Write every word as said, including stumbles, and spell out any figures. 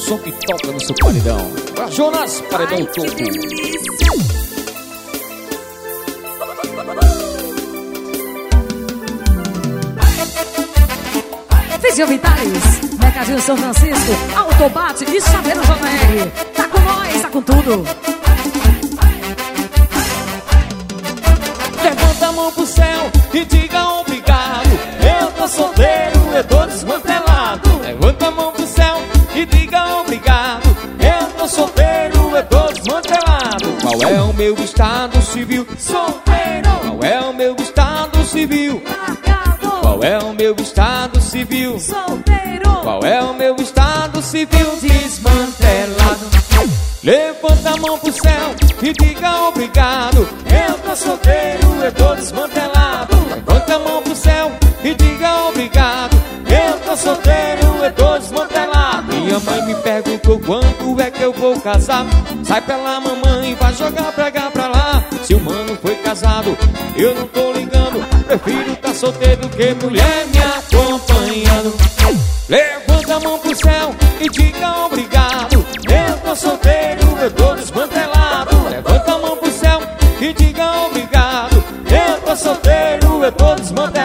som que toca no seu paredão. Pra Jonas, paredão topo. Vizinho Vitalis, Mercadinho São Francisco, Autobate e Chaveiro J R. Tá com nós, tá com tudo. Levanta a mão pro céu e diga obrigado. Eu tô solteiro, eu tô desmantelado. Levanta a mão pro céu e diga obrigado. Eu tô solteiro, eu tô desmantelado. Qual é o meu estado civil? Solteiro. Qual é o meu estado civil? Marcado. Qual é o meu estado civil? Solteiro. Qual é o meu estado civil? Desmantelado. Levanta a mão pro céu e diga obrigado. Eu tô solteiro, eu tô desmantelado. Levanta a mão pro céu e diga obrigado. Eu tô solteiro, eu tô desmantelado. Minha mãe me perguntou quando é que eu vou casar. Sai pela mamãe, vai jogar pra cá, pra lá. Se o mano foi casado, eu não tô ligando. Prefiro tá solteiro que mulher me acompanhando. Levanta a mão pro céu e diga obrigado. Eu tô solteiro, eu tô desmantelado. Levanta a mão pro céu e diga obrigado. Eu tô solteiro, eu tô desmantelado.